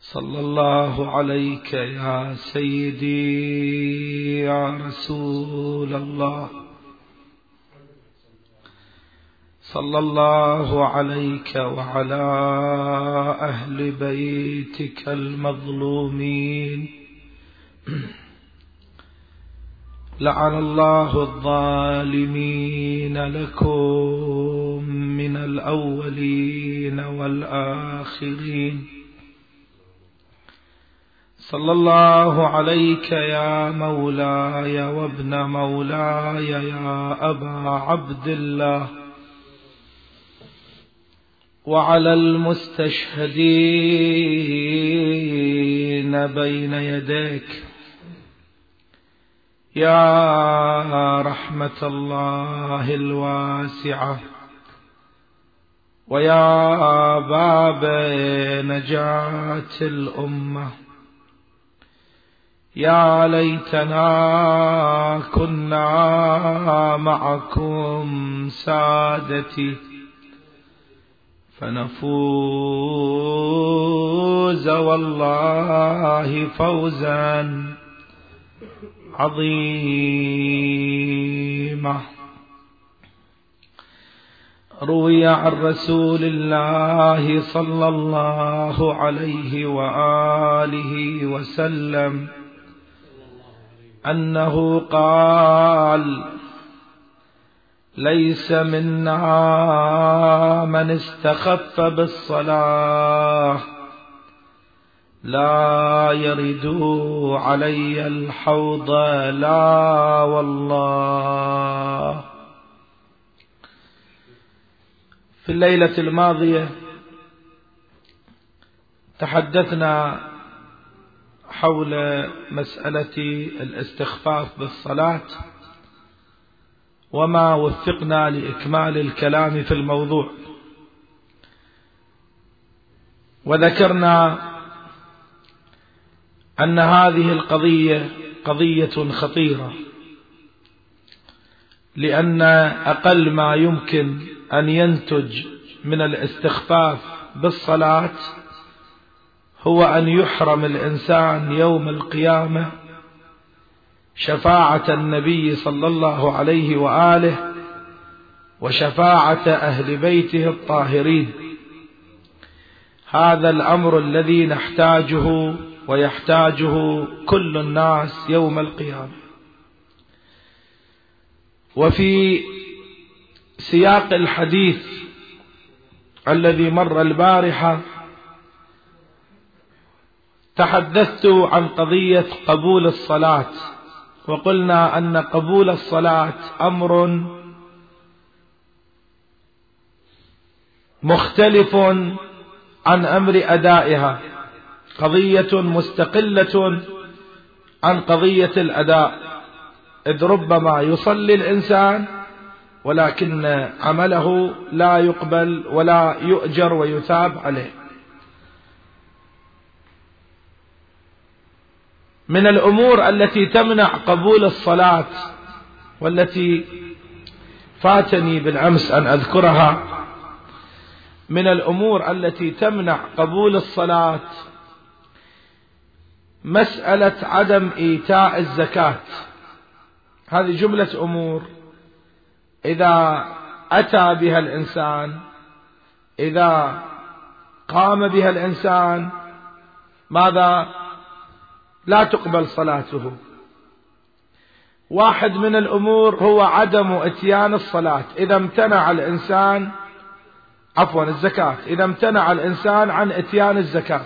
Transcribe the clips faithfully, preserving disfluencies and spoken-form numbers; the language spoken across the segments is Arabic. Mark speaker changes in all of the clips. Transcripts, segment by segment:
Speaker 1: صلى الله عليك يا سيدي يا رسول الله، صلى الله عليك وعلى أهل بيتك المظلومين. لعن الله الظالمين لكم من الأولين والآخرين. صلى الله عليك يا مولاي وابن مولاي يا أبا عبد الله، وعلى المستشهدين بين يديك يا رحمة الله الواسعة، ويا باب نجاة الأمة. يا ليتنا كنا معكم سادتي فنفوز والله فوزا عظيما. روي عن رسول الله صلى الله عليه وآله وسلم أنه قال: ليس منا من استخف بالصلاة لا يرد علي الحوض، لا والله. في الليلة الماضية تحدثنا حول مسألة الاستخفاف بالصلاة، وما وفقنا لإكمال الكلام في الموضوع، وذكرنا أن هذه القضية قضية خطيرة، لأن أقل ما يمكن أن ينتج من الاستخفاف بالصلاة هو أن يحرم الإنسان يوم القيامة شفاعة النبي صلى الله عليه وآله وشفاعة أهل بيته الطاهرين. هذا الأمر الذي نحتاجه ويحتاجه كل الناس يوم القيامة. وفي سياق الحديث الذي مر البارحة تحدثت عن قضية قبول الصلاة، وقلنا أن قبول الصلاة أمر مختلف عن أمر أدائها، قضية مستقلة عن قضية الأداء، إذ ربما يصلي الإنسان ولكن عمله لا يقبل ولا يؤجر ويثاب عليه. من الأمور التي تمنع قبول الصلاة، والتي فاتني بالأمس أن أذكرها، من الأمور التي تمنع قبول الصلاة مسألة عدم إيتاء الزكاة. هذه جملة أمور إذا أتى بها الإنسان، إذا قام بها الإنسان، ماذا؟ لا تقبل صلاته. واحد من الأمور هو عدم اتيان الصلاة. إذا امتنع الإنسان عفوا الزكاة إذا امتنع الإنسان عن اتيان الزكاة.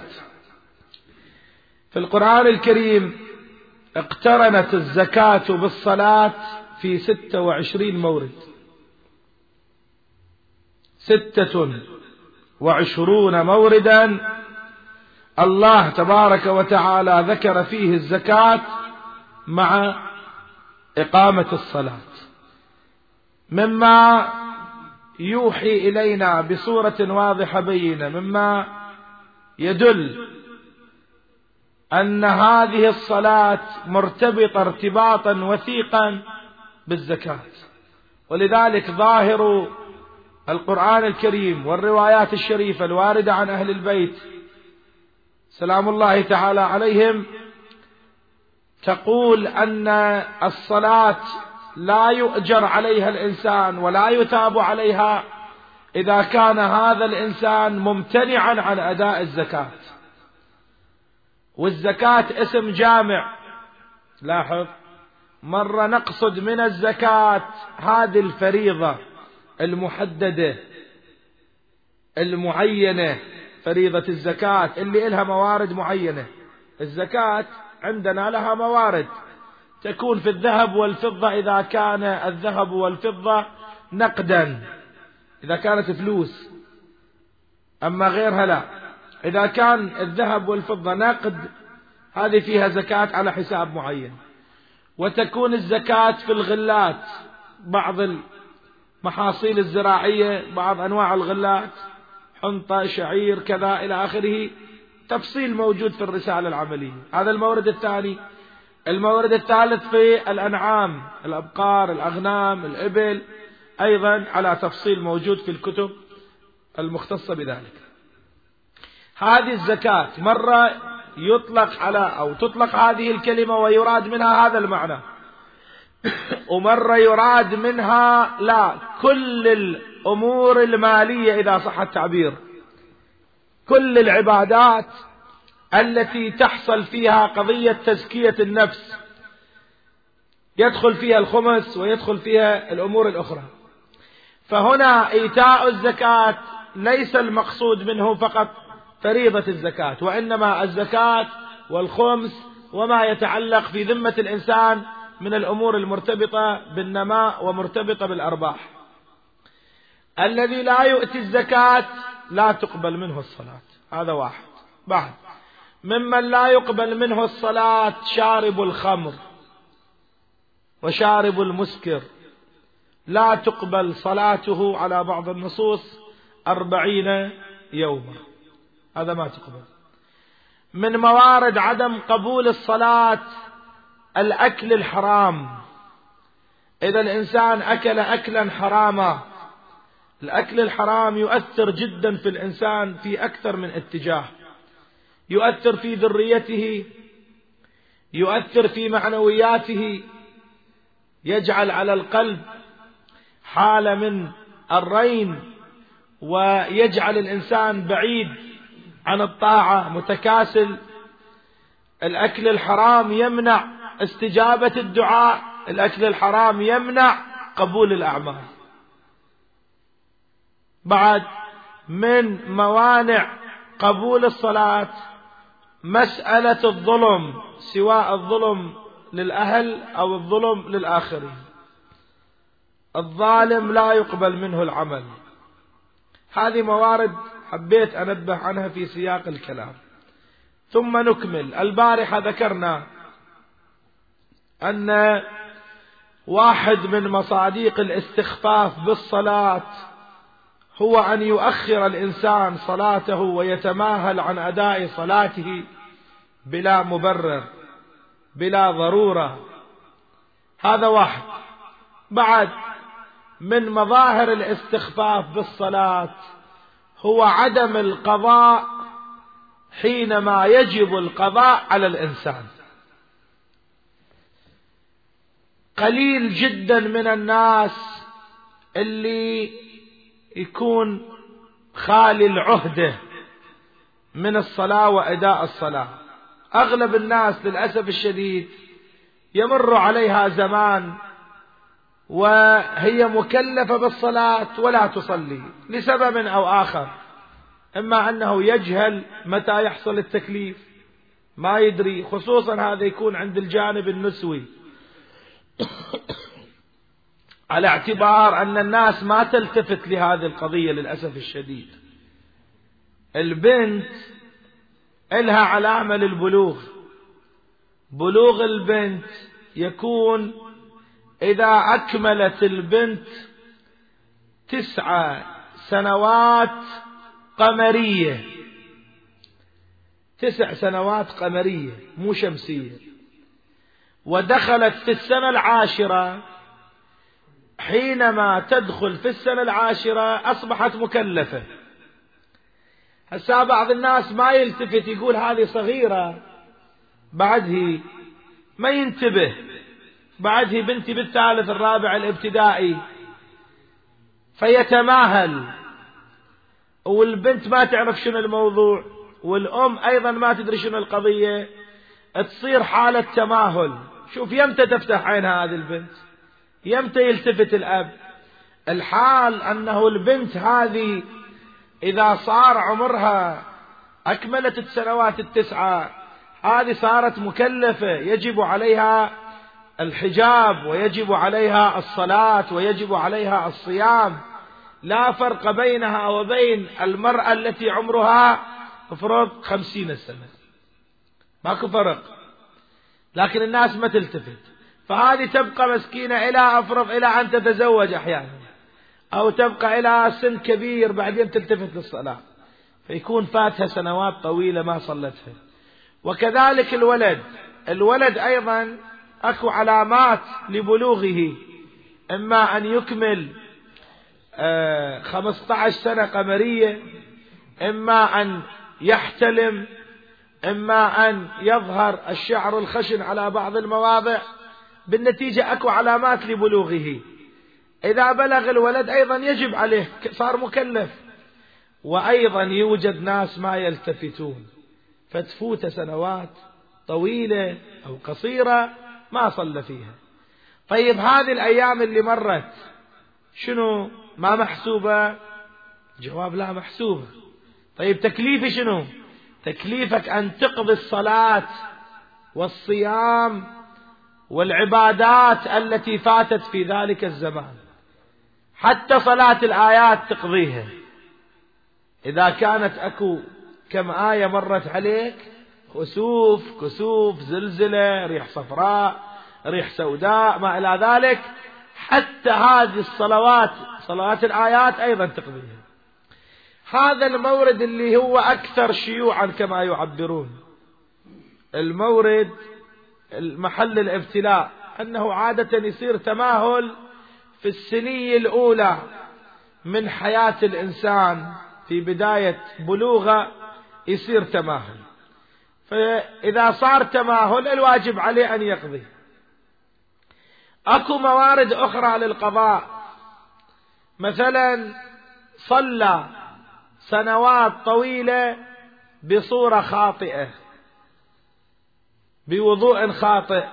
Speaker 1: في القرآن الكريم اقترنت الزكاة بالصلاة في ستة وعشرين مورد، ستة وعشرون موردا الله تبارك وتعالى ذكر فيه الزكاة مع إقامة الصلاة، مما يوحي إلينا بصورة واضحة بينة، مما يدل أن هذه الصلاة مرتبطة ارتباطا وثيقا بالزكاة. ولذلك ظاهر القرآن الكريم والروايات الشريفة الواردة عن أهل البيت سلام الله تعالى عليهم تقول أن الصلاة لا يؤجر عليها الإنسان ولا يتاب عليها إذا كان هذا الإنسان ممتنعا عن أداء الزكاة. والزكاة اسم جامع، لاحظ، مرة نقصد من الزكاة هذه الفريضة المحددة المعينة، فريضة الزكاة اللي إلها موارد معينة. الزكاة عندنا لها موارد تكون في الذهب والفضة إذا كان الذهب والفضة نقدا، إذا كانت فلوس، أما غيرها لا. إذا كان الذهب والفضة نقد هذه فيها زكاة على حساب معين. وتكون الزكاة في الغلات، بعض المحاصيل الزراعية، بعض أنواع الغلات، حنطة، شعير، كذا إلى آخره، تفصيل موجود في الرسالة العملية. هذا المورد الثاني. المورد الثالث في الأنعام، الأبقار، الأغنام، الإبل، أيضا على تفصيل موجود في الكتب المختصة بذلك. هذه الزكاة مرة يطلق على أو تطلق هذه الكلمة ويراد منها هذا المعنى، ومرة يراد منها لا كل الأمور المالية إذا صح التعبير، كل العبادات التي تحصل فيها قضية تزكية النفس يدخل فيها الخمس ويدخل فيها الأمور الأخرى. فهنا إيتاء الزكاة ليس المقصود منه فقط فريضة الزكاة، وإنما الزكاة والخمس وما يتعلق في ذمة الإنسان من الأمور المرتبطة بالنماء ومرتبطة بالأرباح. الذي لا يؤتي الزكاة لا تقبل منه الصلاة، هذا واحد. بعد ممن لا يقبل منه الصلاة شارب الخمر وشارب المسكر، لا تقبل صلاته على بعض النصوص أربعين يوما، هذا ما تقبل. من موارد عدم قبول الصلاة الأكل الحرام، إذا الإنسان أكل أكلا حراما. الأكل الحرام يؤثر جدا في الإنسان في أكثر من اتجاه، يؤثر في ذريته، يؤثر في معنوياته، يجعل على القلب حالة من الرين، ويجعل الإنسان بعيد عن الطاعة، متكاسل. الأكل الحرام يمنع استجابة الدعاء، الأكل الحرام يمنع قبول الأعمال. بعد من موانع قبول الصلاة مسألة الظلم، سواء الظلم للأهل أو الظلم للآخرين. الظالم لا يقبل منه العمل. هذه موارد حبيت أنبه عنها في سياق الكلام. ثم نكمل. البارحة ذكرنا أن واحد من مصاديق الاستخفاف بالصلاة هو أن يؤخر الإنسان صلاته ويتماهل عن أداء صلاته بلا مبرر، بلا ضرورة. هذا واحد. بعد من مظاهر الاستخفاف بالصلاة هو عدم القضاء حينما يجب القضاء على الإنسان. قليل جدا من الناس اللي يكون خالي العهدة من الصلاة وأداء الصلاة. أغلب الناس للأسف الشديد يمر عليها زمان وهي مكلفة بالصلاة ولا تصلي لسبب أو آخر، إما أنه يجهل متى يحصل التكليف، ما يدري، خصوصا هذا يكون عند الجانب النسوي، على اعتبار أن الناس ما تلتفت لهذه القضية للأسف الشديد. البنت إلها علامة للبلوغ. بلوغ البنت يكون إذا أكملت البنت تسع سنوات قمرية، تسع سنوات قمرية مو شمسية، ودخلت في السنة العاشرة. حينما تدخل في السنة العاشرة أصبحت مكلفة. هسا بعض الناس ما يلتفت، يقول هذه صغيرة بعده، ما ينتبه، بعده بنتي بالثالث الرابع الابتدائي، فيتماهل، والبنت ما تعرف شنو الموضوع، والأم أيضا ما تدري شنو القضية، تصير حالة تماهل. شوف يمتى تفتح عين هذه البنت، يمتى يلتفت الأب. الحال أنه البنت هذه إذا صار عمرها أكملت السنوات التسعة، هذه صارت مكلفة، يجب عليها الحجاب ويجب عليها الصلاة ويجب عليها الصيام، لا فرق بينها وبين المرأة التي عمرها افرض خمسين سنة، ماكو فرق. لكن الناس ما تلتفت، فهذه تبقى مسكينة إلى أفرض إلى أن تتزوج أحيانا، أو تبقى إلى سن كبير بعدين تلتفت للصلاة، فيكون فاتها سنوات طويلة ما صلتها. وكذلك الولد، الولد أيضا أكو علامات لبلوغه، إما أن يكمل خمسة عشر سنة قمرية، إما أن يحتلم، إما أن يظهر الشعر الخشن على بعض المواضع، بالنتيجة أكو علامات لبلوغه. إذا بلغ الولد أيضا يجب عليه، صار مكلف. وأيضا يوجد ناس ما يلتفتون، فتفوت سنوات طويلة أو قصيرة ما صلى فيها. طيب هذه الأيام اللي مرت شنو، ما محسوبة؟ جواب لا محسوبة. طيب تكليفي شنو؟ تكليفك أن تقضي الصلاة والصيام والعبادات التي فاتت في ذلك الزمان، حتى صلاة الآيات تقضيها. إذا كانت أكو كم آية مرت عليك، خسوف، كسوف، زلزلة، ريح صفراء، ريح سوداء، ما إلى ذلك، حتى هذه الصلوات صلوات الآيات أيضا تقضيها. هذا المورد اللي هو أكثر شيوعا كما يعبرون، المورد المحل الابتلاء، أنه عادة يصير تماهل في السنية الأولى من حياة الإنسان، في بداية بلوغه يصير تماهل. فإذا صار تماهل الواجب عليه أن يقضي. أكو موارد أخرى للقضاء، مثلا صلى سنوات طويلة بصورة خاطئة، بوضوء خاطئ،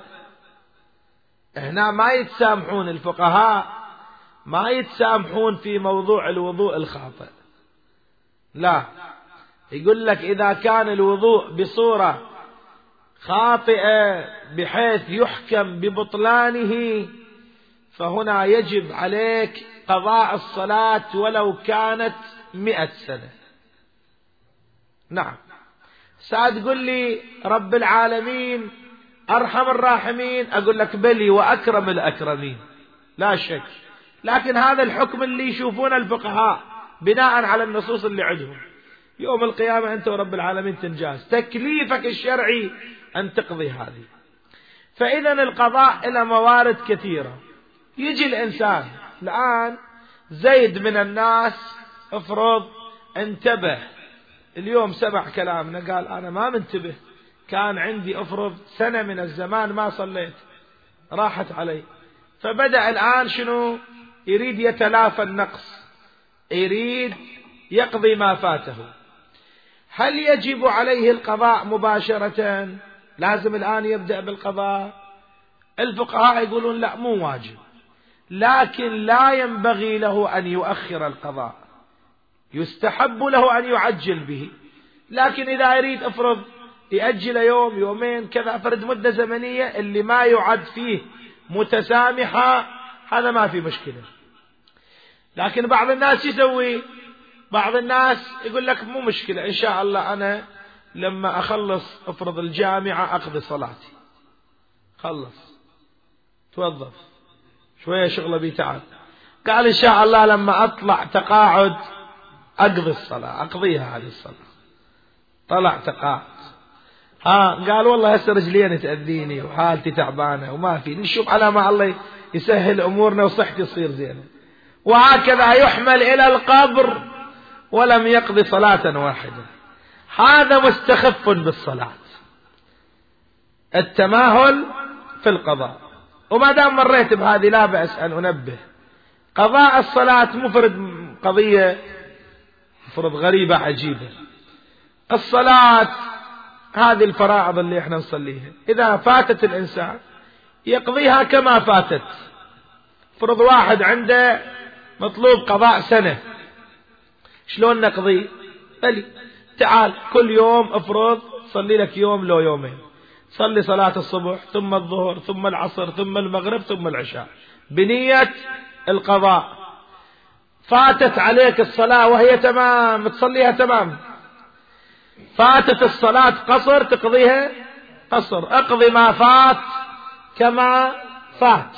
Speaker 1: هنا ما يتسامحون الفقهاء، ما يتسامحون في موضوع الوضوء الخاطئ، لا، يقول لك إذا كان الوضوء بصورة خاطئة بحيث يحكم ببطلانه، فهنا يجب عليك قضاء الصلاة ولو كانت مئة سنة. نعم، ساعد تقول لي رب العالمين أرحم الراحمين، أقول لك بلي وأكرم الأكرمين لا شك، لكن هذا الحكم اللي يشوفون الفقهاء بناء على النصوص اللي عندهم. يوم القيامة أنت ورب العالمين تنجاز، تكليفك الشرعي أن تقضي هذه. فإذا القضاء إلى موارد كثيرة. يجي الإنسان الآن، زيد من الناس افرض انتبه اليوم سمع كلامنا، قال أنا ما منتبه، كان عندي افرض سنة من الزمان ما صليت، راحت علي، فبدأ الآن شنو يريد؟ يتلافى النقص، يريد يقضي ما فاته. هل يجب عليه القضاء مباشرة؟ لازم الآن يبدأ بالقضاء؟ الفقهاء يقولون لا، مو واجب، لكن لا ينبغي له أن يؤخر القضاء، يستحب له أن يعجل به. لكن إذا يريد افرض يأجل يوم يومين كذا، فرد مدة زمنية اللي ما يعد فيه متسامحة، هذا ما في مشكلة. لكن بعض الناس يسوي، بعض الناس يقول لك مو مشكلة، إن شاء الله أنا لما أخلص افرض الجامعة أقضي صلاتي، خلص توظف شوية شغله بيتعب، قال إن شاء الله لما أطلع تقاعد أقضي الصلاة، أقضيها هذه الصلاة، طلع تقاعد، ها قال والله هسه رجليني تأذيني وحالتي تعبانة وما في، نشوف على ما الله يسهل أمورنا وصحتي تصير زينة. وهكذا يحمل إلى القبر ولم يقضي صلاة واحدة، هذا مستخف بالصلاة، التماهل في القضاء. وما دام مريت بهذه لا بأس أن أنبه، قضاء الصلاة مفرد قضية مفرد غريبة عجيبة. الصلاة هذه الفرائض اللي احنا نصليها، إذا فاتت الإنسان يقضيها كما فاتت. فرض واحد عنده مطلوب قضاء سنة، شلون نقضي؟ بلي تعال كل يوم افرض صلي لك يوم لو يومين، صلي صلاة الصبح ثم الظهر ثم العصر ثم المغرب ثم العشاء بنية القضاء. فاتت عليك الصلاة وهي تمام تصليها تمام، فاتت الصلاة قصر تقضيها قصر، اقضي ما فات كما فات.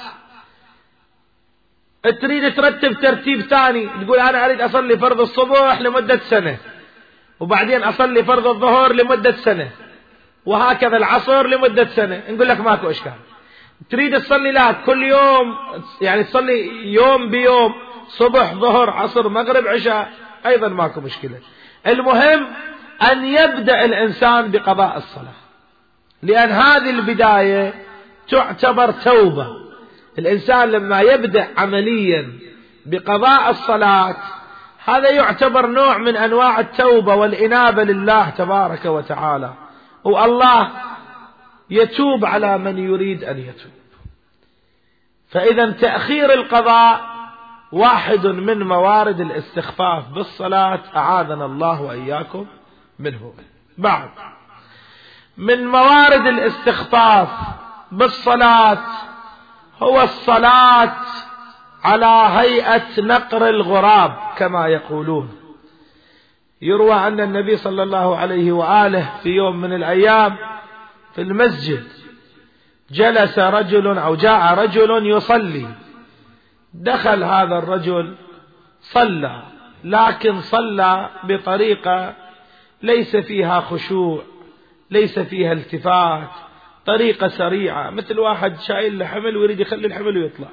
Speaker 1: تريد ترتب ترتيب ثاني، تقول أنا أريد أصلي فرض الصبح لمدة سنة، وبعدين أصلي فرض الظهر لمدة سنة، وهكذا العصر لمدة سنة، نقول لك ماكو إشكال. تريد تصلي لا كل يوم، يعني تصلي يوم بيوم صبح ظهر عصر مغرب عشاء، أيضا ماكو مشكلة. المهم أن يبدأ الإنسان بقضاء الصلاة، لأن هذه البداية تعتبر توبة. الإنسان لما يبدأ عمليا بقضاء الصلاة هذا يعتبر نوع من أنواع التوبة والإنابة لله تبارك وتعالى، والله يتوب على من يريد أن يتوب. فإذا تأخير القضاء واحد من موارد الاستخفاف بالصلاة، أعاذنا الله وإياكم منه. بعد من موارد الاستخفاف بالصلاة هو الصلاة على هيئة نقر الغراب كما يقولون. يروى أن النبي صلى الله عليه وآله في يوم من الأيام في المسجد جلس رجل أو جاء رجل يصلي، دخل هذا الرجل صلى، لكن صلى بطريقة ليس فيها خشوع، ليس فيها التفات، طريقة سريعة، مثل واحد شايل الحمل ويريد يخلي الحمل ويطلع.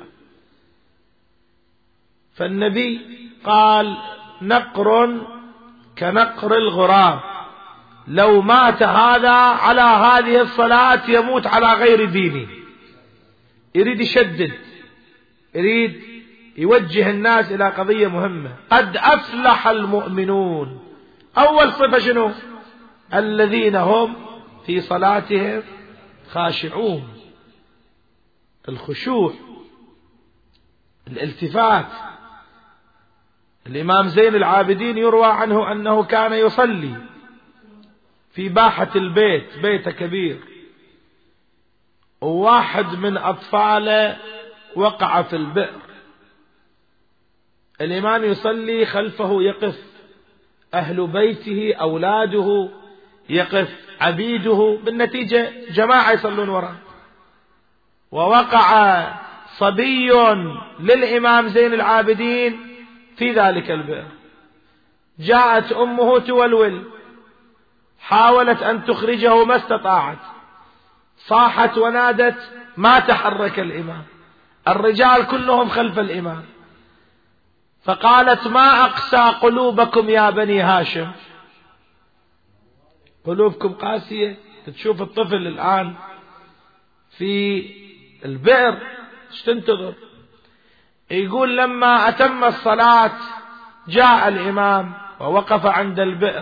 Speaker 1: فالنبي قال نقر كنقر الغراب، لو مات هذا على هذه الصلاة يموت على غير دينه. يريد يشدد، يريد يوجه الناس إلى قضية مهمة. قد أفلح المؤمنون، أول صفة شنو؟ الذين هم في صلاتهم خاشعون، الخشوع، الالتفات. الإمام زين العابدين يروى عنه أنه كان يصلي في باحة البيت، بيت كبير، وواحد من أطفاله وقع في البئر. الإمام يصلي خلفه يقف أهل بيته، أولاده، يقف عبيده، بالنتيجة جماعة يصلون وراء. ووقع صبي للإمام زين العابدين في ذلك البئر، جاءت أمه تولول، حاولت أن تخرجه ما استطاعت، صاحت ونادت ما تحرك الإمام، الرجال كلهم خلف الإمام، فقالت ما أقسى قلوبكم يا بني هاشم، قلوبكم قاسية. تشوف الطفل الآن في البئر ايش تنتظر؟ يقول لما أتم الصلاة جاء الإمام ووقف عند البئر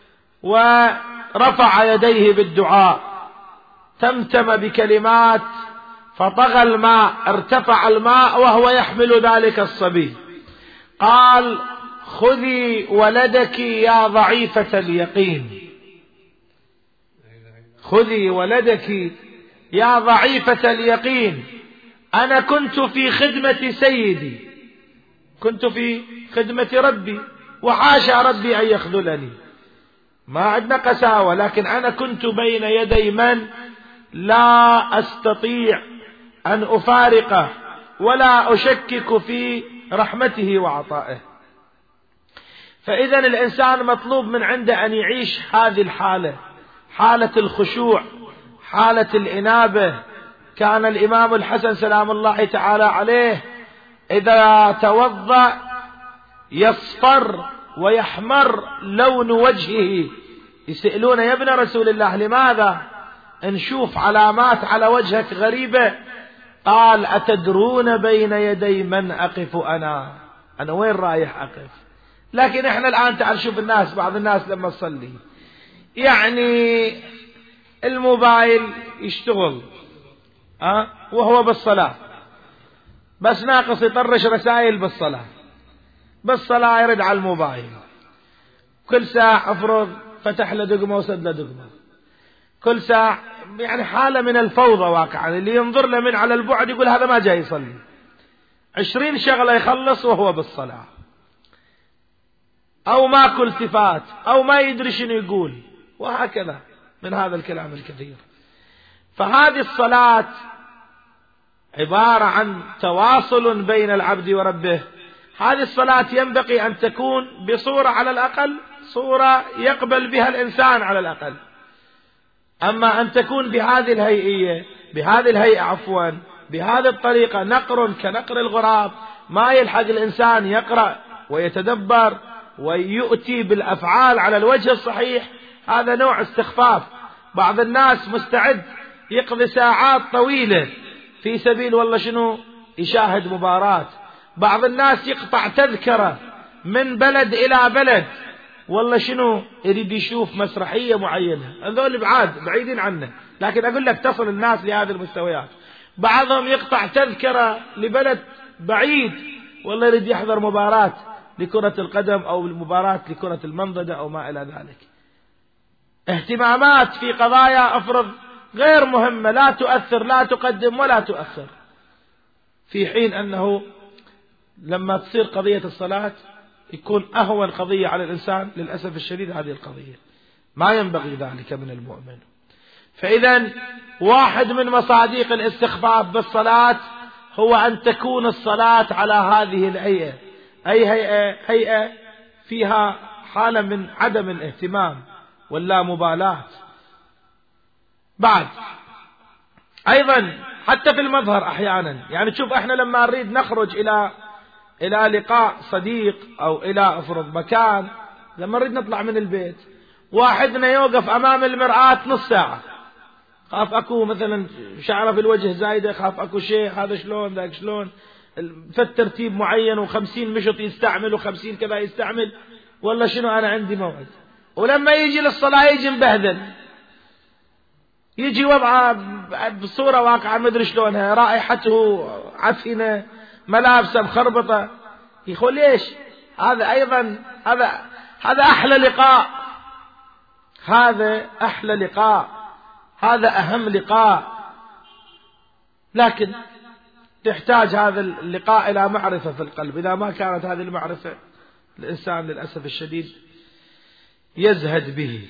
Speaker 1: ورفع يديه بالدعاء، تمتم بكلمات فطغى الماء، ارتفع الماء وهو يحمل ذلك الصبي. قال خذي ولدك يا ضعيفة اليقين، خذي ولدك يا ضعيفة اليقين، أنا كنت في خدمة سيدي، كنت في خدمة ربي، وحاشا ربي أن يخذلني، ما عندنا قساوة، لكن أنا كنت بين يدي من لا أستطيع أن أفارقه ولا أشكك في رحمته وعطائه. فإذا الإنسان مطلوب من عنده أن يعيش هذه الحالة، حالة الخشوع، حالة الإنابة. كان الإمام الحسن سلام الله تعالى عليه إذا توضأ يصفر ويحمر لون وجهه، يسألون يا ابن رسول الله لماذا نشوف علامات على وجهك غريبة؟ قال أتدرون بين يدي من أقف أنا؟ أنا وين رايح أقف؟ لكن إحنا الآن تعال شوف الناس، بعض الناس لما تصلي يعني الموبايل يشتغل أه؟ وهو بالصلاة، بس ناقص يطرش رسائل بالصلاة، بالصلاة يرد على الموبايل، كل ساعة أفرض فتح له دقمة وسد له دقمة، كل ساعة يعني حالة من الفوضى واقعا. اللي ينظر له من على البعد يقول هذا ما جاي يصلي، عشرين شغلة يخلص وهو بالصلاة، أو ماكو التفات، أو ما يدري شنو يقول، وهكذا من هذا الكلام الكثير. فهذه الصلاة عبارة عن تواصل بين العبد وربه. هذه الصلاة ينبغي أن تكون بصورة على الأقل صورة يقبل بها الإنسان على الأقل. أما أن تكون بهذه الهيئية بهذه الهيئة عفوا بهذه الطريقة، نقر كنقر الغراب، ما يلحق الإنسان يقرأ ويتدبر ويؤتي بالأفعال على الوجه الصحيح، هذا نوع استخفاف. بعض الناس مستعد يقضي ساعات طويلة في سبيل والله شنو يشاهد مباراة، بعض الناس يقطع تذكرة من بلد إلى بلد والله شنو يريد يشوف مسرحية معينة، هذول بعاد بعيدين عنه، لكن أقول لك تصل الناس لهذه المستويات. بعضهم يقطع تذكرة لبلد بعيد والله يريد يحضر مباراة لكرة القدم أو مباراة لكرة المنضدة أو ما إلى ذلك. اهتمامات في قضايا أفرض غير مهمة، لا تؤثر، لا تقدم ولا تؤثر، في حين أنه لما تصير قضية الصلاة يكون أهون قضية على الإنسان. للأسف الشديد هذه القضية ما ينبغي ذلك من المؤمن. فإذا واحد من مصادق الاستخفاف بالصلاة هو أن تكون الصلاة على هذه الهيئة، أي هيئة؟ هيئة فيها حالة من عدم الاهتمام ولا مبالاة. بعد أيضا حتى في المظهر أحيانا، يعني تشوف احنا لما نريد نخرج إلى إلى لقاء صديق أو إلى أفرض مكان، لما نريد نطلع من البيت واحدنا يوقف أمام المرآة نص ساعة، خاف أكو مثلا شعره في الوجه زايدة، خاف أكو شيء، هذا شلون ذاك شلون، فالترتيب معين وخمسين مشط يستعمل وخمسين كذا يستعمل، والله شنو أنا عندي موعد. ولما يجي للصلاة يجي مبهدل، يجي وضعه بصورة واقعة ما أدري شلونها، رائحته عفنة، ملابسه مخربطة. يقول ليش؟ هذا أيضا هذا هذا أحلى لقاء، هذا أحلى لقاء، هذا أهم لقاء، لكن تحتاج هذا اللقاء إلى معرفة في القلب. إذا ما كانت هذه المعرفة الإنسان للأسف الشديد يزهد به.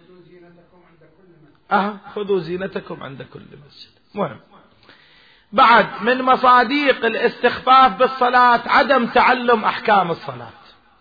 Speaker 1: أه خذوا زينتكم عند كل مسجد. مهم. بعد من مصادق الاستخفاف بالصلاة عدم تعلم أحكام الصلاة.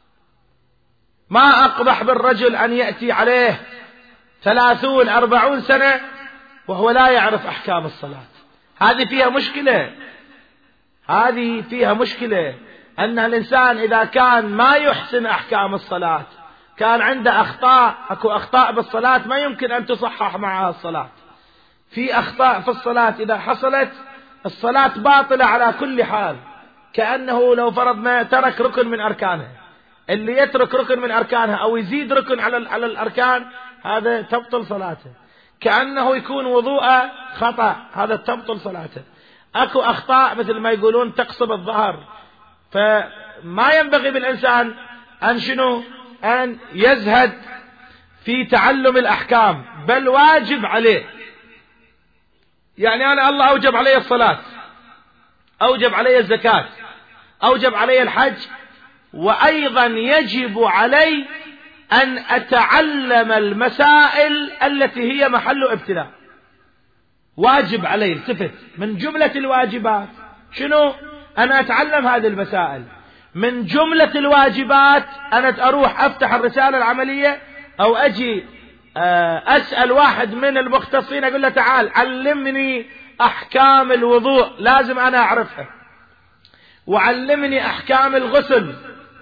Speaker 1: ما أقبح بالرجل أن يأتي عليه ثلاثون أربعون سنة وهو لا يعرف أحكام الصلاة. هذه فيها مشكلة، هذه فيها مشكلة أن الإنسان إذا كان ما يحسن أحكام الصلاة، كان عنده أخطاء، أكو أخطاء بالصلاة ما يمكن أن تصحح معها الصلاة. في أخطاء في الصلاة إذا حصلت الصلاة باطلة على كل حال، كأنه لو فرضنا ترك ركن من أركانها. اللي يترك ركن من أركانها أو يزيد ركن على على الأركان هذا تبطل صلاته، كأنه يكون وضوءه خطأ، هذا تبطل صلاته. أكو أخطاء مثل ما يقولون تقصب الظهر، فما ينبغي بالإنسان أن شنو أن يزهد في تعلم الأحكام، بل واجب عليه. يعني أنا الله أوجب علي الصلاة، أوجب علي الزكاة، أوجب علي الحج، وأيضا يجب علي أن أتعلم المسائل التي هي محل ابتلاء. واجب علي، التفت، من جملة الواجبات شنو؟ أنا أتعلم هذه المسائل. من جملة الواجبات أنا أروح أفتح الرسالة العملية أو أجي أسأل واحد من المختصين أقول له تعال علمني أحكام الوضوء، لازم أنا أعرفها، وعلمني أحكام الغسل،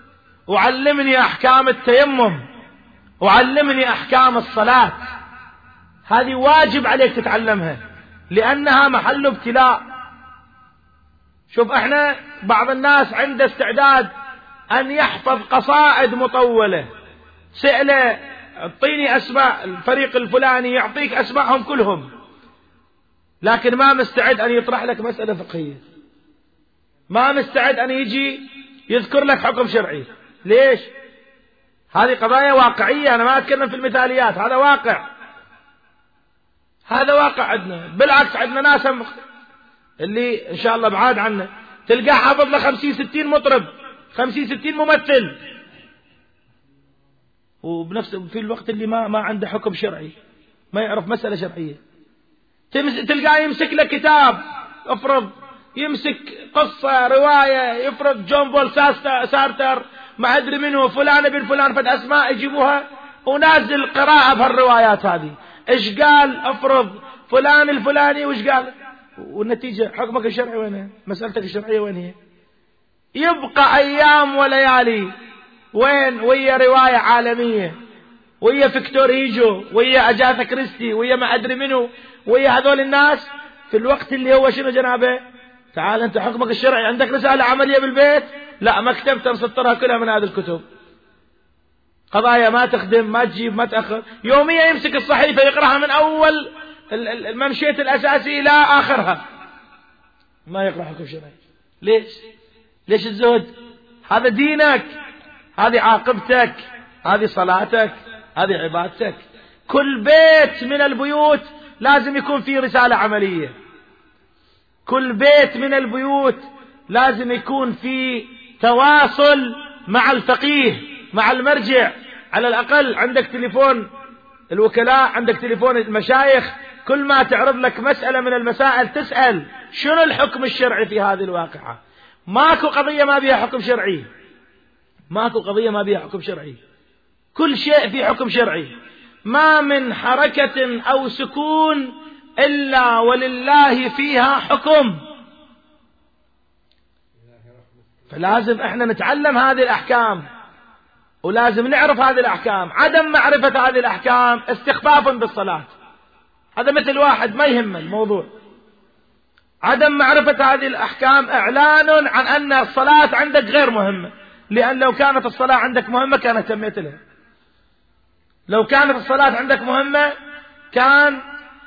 Speaker 1: وعلمني أحكام التيمم، وعلمني أحكام الصلاة. هذه واجب عليك تتعلمها لأنها محل ابتلاء. شوف احنا بعض الناس عنده استعداد أن يحفظ قصائد مطولة، سأله اعطيني أسماء الفريق الفلاني يعطيك أسماءهم كلهم، لكن ما مستعد أن يطرح لك مسألة فقهية، ما مستعد أن يجي يذكر لك حكم شرعي. ليش؟ هذه قضايا واقعية، أنا ما أتكلم في المثاليات، هذا واقع، هذا واقع عندنا. بالعكس عندنا ناس اللي إن شاء الله بعاد عنا تلقاه حافظ له خمسين ستين مطرب، خمسين ستين ممثل، وبنفس في الوقت اللي ما ما عنده حكم شرعي، ما يعرف مسألة شرعية. تلقاه يمسك له كتاب، افرض يمسك قصة رواية، يفرض جون بول سارتر ما أدري منه فلان بن فلان، فد أسماء يجيبوها ونازل قراءة بهالروايات هذه. إيش قال؟ افرض فلان الفلاني وإيش قال، والنتيجة حكمك الشرعي وين؟ مسألتك الشرعية وين هي؟ يبقى أيام وليالي وين؟ ويا رواية عالمية، ويا فيكتور هيجو، ويا أجاثا كريستي، ويا ما أدري منه، ويا هذول الناس، في الوقت اللي هو شنو جنابه؟ تعال أنت حكمك الشرعي، عندك رسالة عملية بالبيت؟ لا، ما كتبتها مسطرها كلها من هذه الكتب، قضايا ما تخدم، ما تجيب، ما تأخر. يوميا يمسك الصحيفة يقرأها من أول الممشية الأساسي إلى آخرها، ما يقرأ حكم شرعي. ليش؟ ليش الزهد؟ هذا دينك، هذه عاقبتك، هذه صلاتك، هذه عبادتك. كل بيت من البيوت لازم يكون فيه رسالة عملية، كل بيت من البيوت لازم يكون فيه تواصل مع الفقيه، مع المرجع. على الأقل عندك تليفون الوكلاء، عندك تليفون المشايخ، كل ما تعرض لك مسألة من المسائل تسأل شنو الحكم الشرعي في هذه الواقعة. ماكو قضية ما بيها حكم شرعي، ماكو قضية ما بيها حكم شرعي، كل شيء في حكم شرعي. ما من حركة أو سكون إلا ولله فيها حكم. فلازم احنا نتعلم هذه الأحكام، ولازم نعرف هذه الأحكام. عدم معرفة هذه الأحكام استخفاف بالصلاة، هذا مثل واحد ما يهم الموضوع. عدم معرفة هذه الأحكام إعلان عن أن الصلاة عندك غير مهمة، لأن لو كانت الصلاة عندك مهمة كان اهتميت لها. لو كانت الصلاة عندك مهمة كان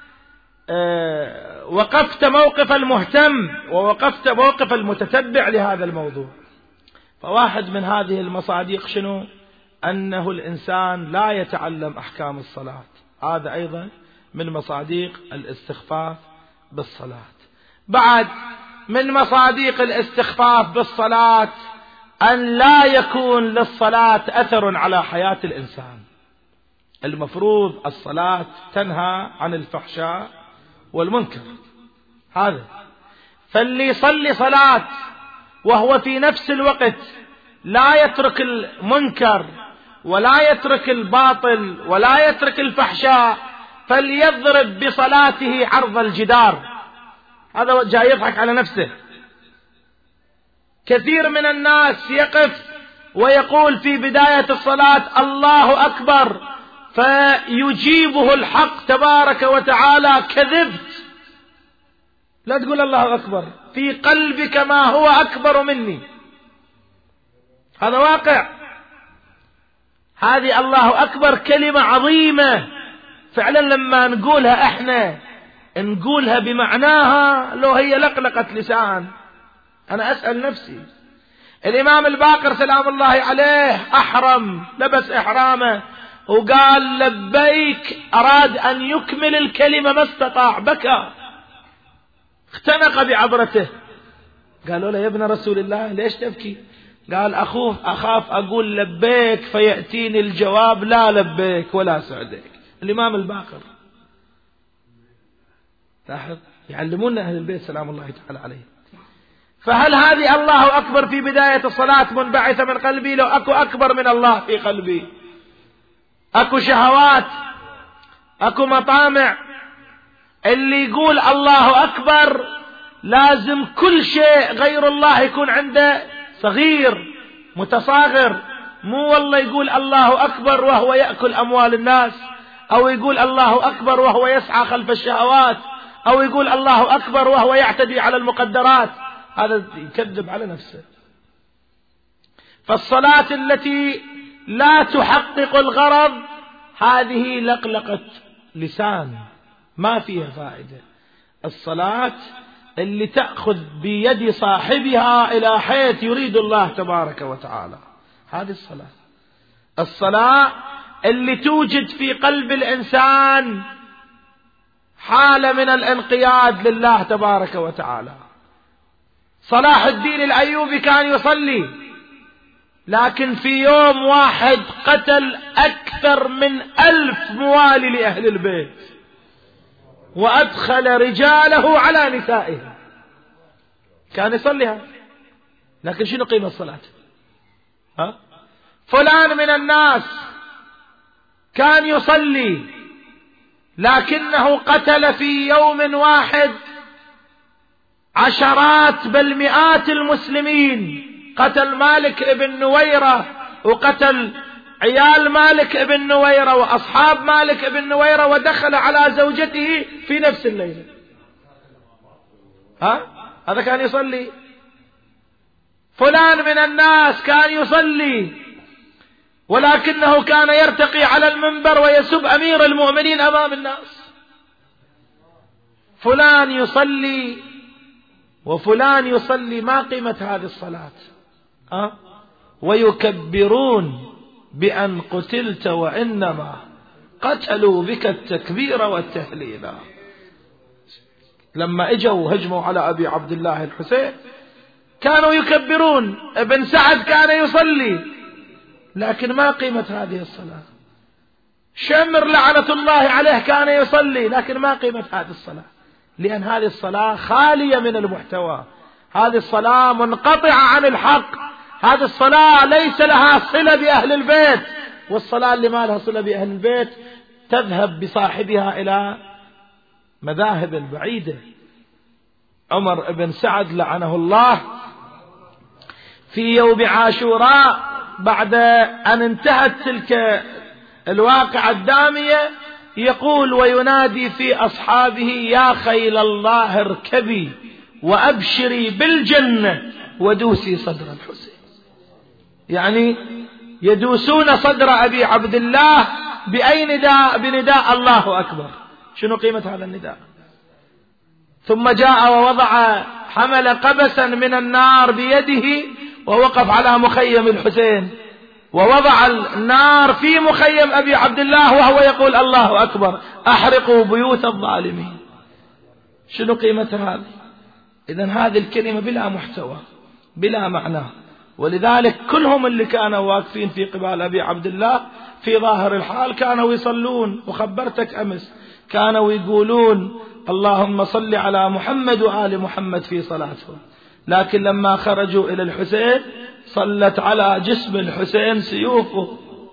Speaker 1: آه وقفت موقف المهتم، ووقفت موقف المتتبع لهذا الموضوع. فواحد من هذه المصادق شنو؟ أنه الإنسان لا يتعلم أحكام الصلاة، هذا أيضا من مصادق الاستخفاف بالصلاة. بعد من مصادق الاستخفاف بالصلاة أن لا يكون للصلاة أثر على حياة الإنسان. المفروض الصلاة تنهى عن الفحشاء والمنكر، هذا. فاللي يصلي صلاة وهو في نفس الوقت لا يترك المنكر ولا يترك الباطل ولا يترك الفحشاء، فليضرب بصلاته عرض الجدار. هذا جاي يضحك على نفسه. كثير من الناس يقف ويقول في بداية الصلاة الله أكبر، فيجيبه الحق تبارك وتعالى كذبت. لا تقول الله أكبر في قلبك ما هو أكبر مني، هذا واقع. هذه الله أكبر كلمة عظيمة فعلا، لما نقولها احنا نقولها بمعناها، لو هي لقلقة لسان. أنا أسأل نفسي، الإمام الباقر سلام الله عليه أحرم، لبس إحرامه وقال لبيك، أراد أن يكمل الكلمة ما استطاع، بكى، اختنق بعبرته. قالوا له يا ابن رسول الله ليش تبكي؟ قال أخوف أخاف أقول لبيك فيأتيني الجواب لا لبيك ولا سعديك. الإمام الباقر لاحظ، يعلمون أهل البيت سلام الله تعالى عليه. فهل هذه الله أكبر في بداية الصلاة منبعثة من قلبي؟ لو أكو أكبر من الله في قلبي، أكو شهوات، أكو مطامع. اللي يقول الله أكبر لازم كل شيء غير الله يكون عنده صغير متصاغر، مو والله يقول الله أكبر وهو يأكل أموال الناس، أو يقول الله أكبر وهو يسعى خلف الشهوات، أو يقول الله أكبر وهو يعتدي على المقدرات. هذا يكذب على نفسه. فالصلاة التي لا تحقق الغرض هذه لقلقة لسان ما فيها فائدة. الصلاة اللي تأخذ بيد صاحبها إلى حيث يريد الله تبارك وتعالى، هذه الصلاة. الصلاة اللي توجد في قلب الإنسان حالة من الانقياد لله تبارك وتعالى. صلاح الدين الأيوبي كان يصلي، لكن في يوم واحد قتل أكثر من ألف موالي لأهل البيت، وأدخل رجاله على نسائه. كان يصليها، لكن شنو قيمة الصلاة؟ ها؟ فلان من الناس كان يصلي، لكنه قتل في يوم واحد عشرات بل مئات المسلمين. قتل مالك ابن نويرة، وقتل عيال مالك ابن نويرة وأصحاب مالك ابن نويرة، ودخل على زوجته في نفس الليلة. ها؟ هذا كان يصلي. فلان من الناس كان يصلي، ولكنه كان يرتقي على المنبر ويسب أمير المؤمنين أمام الناس. فلان يصلي وفلان يصلي، ما قيمة هذه الصلاة؟ أه؟ ويكبرون بأن قتلت وإنما قتلوا بك التكبير والتهليل. لما اجوا هجموا على أبي عبد الله الحسين كانوا يكبرون. ابن سعد كان يصلي، لكن ما قيمة هذه الصلاة. شمر لعنة الله عليه كان يصلي، لكن ما قيمة هذه الصلاة؟ لأن هذه الصلاة خالية من المحتوى، هذه الصلاة منقطعة عن الحق، هذه الصلاة ليس لها صلة بأهل البيت. والصلاة اللي ما لها صلة بأهل البيت تذهب بصاحبها إلى مذاهب بعيدة. عمر بن سعد لعنه الله في يوم عاشوراء بعد أن انتهت تلك الواقعة الدامية يقول وينادي في أصحابه يا خيل الله اركبي وأبشري بالجنة ودوسي صدر الحسين. يعني يدوسون صدر أبي عبد الله بأي نداء؟ بنداء الله أكبر. شنو قيمة هذا النداء؟ ثم جاء ووضع حمل قبسا من النار بيده ووقف على مخيم الحسين، ووضع النار في مخيم أبي عبد الله وهو يقول الله أكبر أحرقوا بيوت الظالمين. شنو قيمة هذه؟ إذن هذه الكلمة بلا محتوى بلا معنى. ولذلك كلهم اللي كانوا واقفين في قبال أبي عبد الله في ظاهر الحال كانوا يصلون، وخبرتك أمس كانوا يقولون اللهم صل على محمد وآل محمد في صلاتهم، لكن لما خرجوا إلى الحسين صلت على جسم الحسين سيوفه.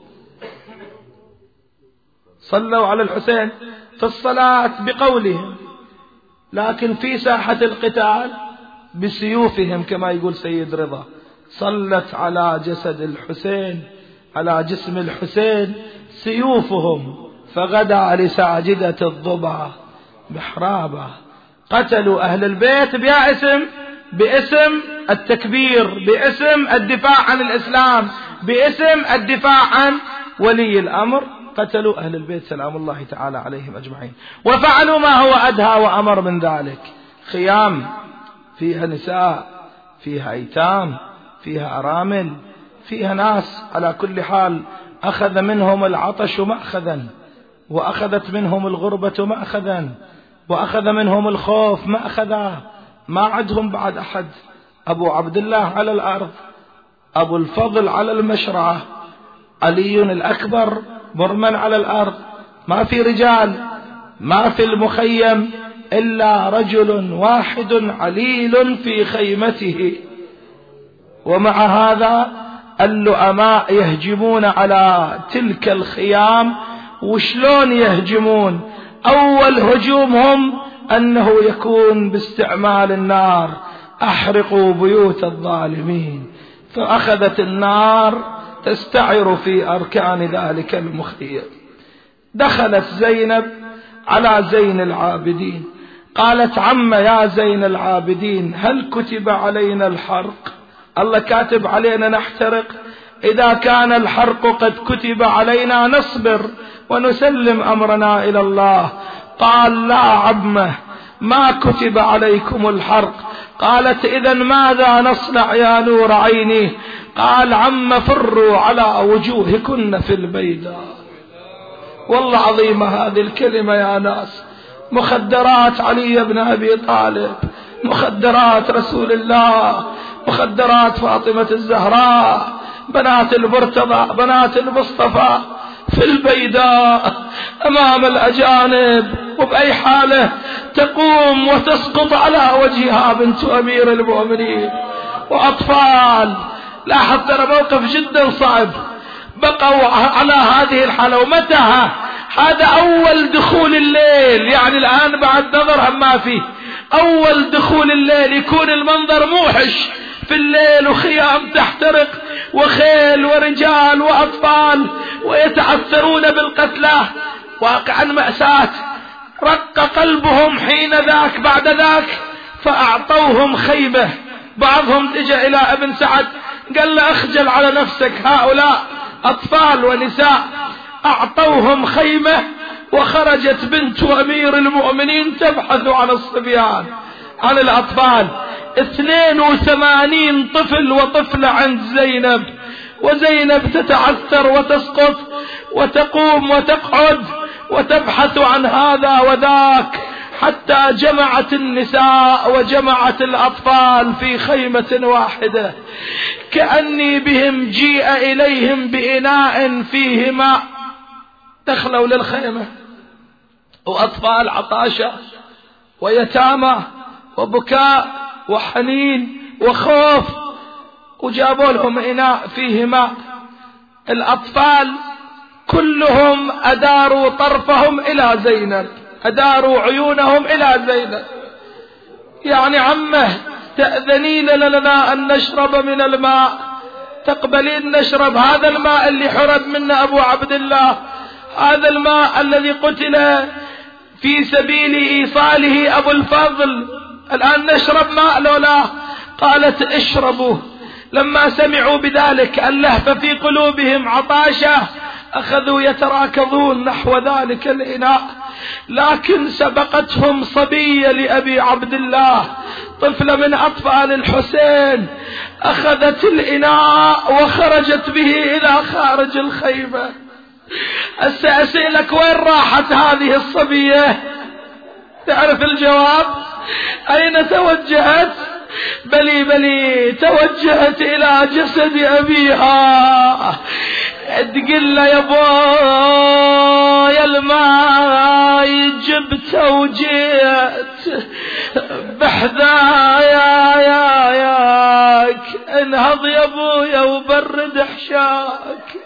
Speaker 1: صلوا على الحسين في الصلاة بقولهم، لكن في ساحة القتال بسيوفهم كما يقول سيد رضا. صلت على جسد الحسين على جسم الحسين سيوفهم، فغدا لساجدة الضبع محرابة. قتلوا أهل البيت باسم باسم التكبير، باسم الدفاع عن الإسلام، باسم الدفاع عن ولي الأمر. قتلوا أهل البيت سلام الله تعالى عليهم أجمعين. وفعلوا ما هو أدهى وأمر من ذلك. خيام فيها نساء، فيها أيتام، فيها أرامل، فيها ناس. على كل حال أخذ منهم العطش مأخذا، وأخذت منهم الغربة مأخذا، وأخذ منهم الخوف مأخذا. ما عندهم بعد أحد. أبو عبد الله على الأرض، أبو الفضل على المشرعة، علي الأكبر مرمى على الأرض. ما في رجال، ما في المخيم إلا رجل واحد عليل في خيمته. ومع هذا اللؤماء يهجمون على تلك الخيام. وشلون يهجمون؟ أول هجومهم أنه يكون باستعمال النار. أحرقوا بيوت الظالمين. فأخذت النار تستعر في أركان ذلك المخيم. دخلت زينب على زين العابدين قالت: عم يا زين العابدين، هل كتب علينا الحرق؟ الله كاتب علينا نحترق؟ إذا كان الحرق قد كتب علينا نصبر ونسلم أمرنا إلى الله. قال: لا عمه، ما كتب عليكم الحرق. قالت: إذن ماذا نصنع يا نور عيني؟ قال: عم فروا على وجوهكن في البيداء. والله عظيمة هذه الكلمة يا ناس. مخدرات علي بن أبي طالب، مخدرات رسول الله، مخدرات فاطمة الزهراء، بنات المرتضى، بنات المصطفى في البيداء أمام الأجانب، وبأي حالة تقوم وتسقط على وجهها بنت أمير المؤمنين وأطفال. لاحظ ترى موقف جدا صعب، بقوا على هذه الحالة. ومتى هذا؟ أول دخول الليل، يعني الآن بعد نظر هم ما فيه. أول دخول الليل يكون المنظر موحش في الليل، وخيام تحترق وخيل ورجال وأطفال ويتعثرون بالقتلى. واقعا مأساة. رق قلبهم حين ذاك. بعد ذاك فأعطوهم خيمة. بعضهم لجأ إلى ابن سعد قال له: أخجل على نفسك، هؤلاء أطفال ونساء. أعطوهم خيمة، وخرجت بنت أمير المؤمنين تبحث عن الصبيان، عن الأطفال. اثنين وثمانين طفل وطفلة عند زينب، وزينب تتعثر وتسقط وتقوم وتقعد وتبحث عن هذا وذاك، حتى جمعت النساء وجمعت الأطفال في خيمة واحدة، كأني بهم جيء إليهم بإناء فيه ماء. دخلوا للخيمة وأطفال عطاشة ويتامى وبكاء وحنين وخوف، وجابوا لهم إناء فيه ماء. الأطفال كلهم أداروا طرفهم إلى زينب، أداروا عيونهم إلى زينب. يعني عمه تأذنين لنا أن نشرب من الماء؟ تقبلين نشرب هذا الماء اللي حرم منا أبو عبد الله، هذا الماء الذي قتل في سبيل إيصاله أبو الفضل، الآن نشرب ماء لولا؟ قالت: اشربوا. لما سمعوا بذلك اللهف في قلوبهم عطاشة، أخذوا يتراكضون نحو ذلك الإناء، لكن سبقتهم صبية لأبي عبد الله، طفلة من أطفال الحسين، أخذت الإناء وخرجت به إلى خارج الخيمة. أسألك وين راحت هذه الصبية؟ تعرف الجواب؟ أين توجهت؟ بلي بلي توجهت إلى جسد أبيها، تقول له: يا بويا الماء جبته وجيت بحذايا يا ياك، انهض يا بويا وبرد حشاك.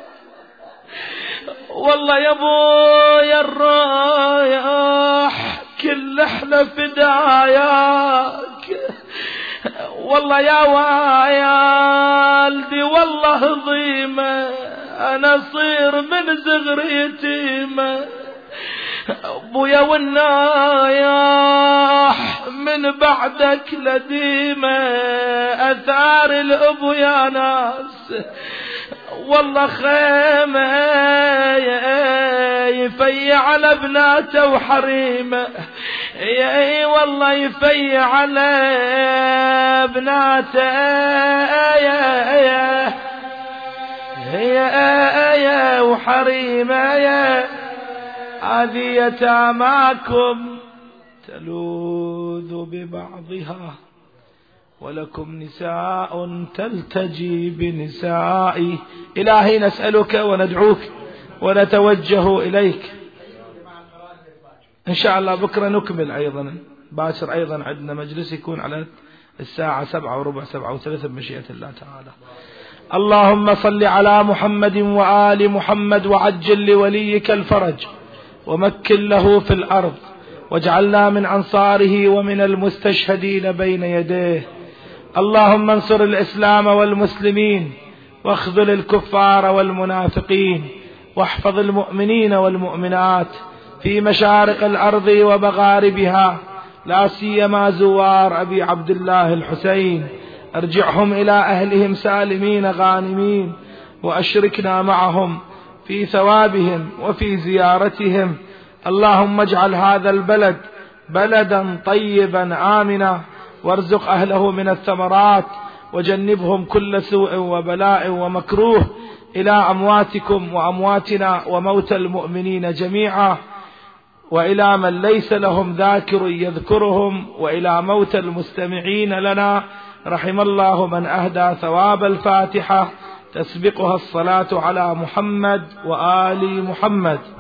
Speaker 1: والله يا بويا الرايح كل احنا فداياك، والله يا ويالدي والله ضيمة، أنا صير من زغر يتيمة. أبويا والنايح من بعدك لديمة، أثار الأبو يا ناس، والله خيمة يفيع على بناته وحريمه، اي والله يفيع على بناته يا يا يا وحريمه يا. هذه يتاماكم تلوذ ببعضها، ولكم نساء تلتجي بنسائي. إلهي نسألك وندعوك ونتوجه إليك. إن شاء الله بكرة نكمل أيضا، باكر أيضا عندنا مجلس يكون على الساعة سبعة وربع سبعة وثلاثة بمشيئة الله تعالى. اللهم صل على محمد وآل محمد، وعجل لوليك الفرج، ومكن له في الأرض، واجعلنا من أنصاره ومن المستشهدين بين يديه. اللهم انصر الإسلام والمسلمين، واخذل الكفار والمنافقين، واحفظ المؤمنين والمؤمنات في مشارق الأرض ومغاربها، لا سيما زوار أبي عبد الله الحسين، ارجعهم إلى أهلهم سالمين غانمين، وأشركنا معهم في ثوابهم وفي زيارتهم. اللهم اجعل هذا البلد بلدا طيبا آمنا، وارزق أهله من الثمرات، وجنبهم كل سوء وبلاء ومكروه. إلى أمواتكم وأمواتنا وموتى المؤمنين جميعا، وإلى من ليس لهم ذاكر يذكرهم، وإلى موتى المستمعين لنا، رحم الله من أهدى ثواب الفاتحة تسبقها الصلاة على محمد وآل محمد.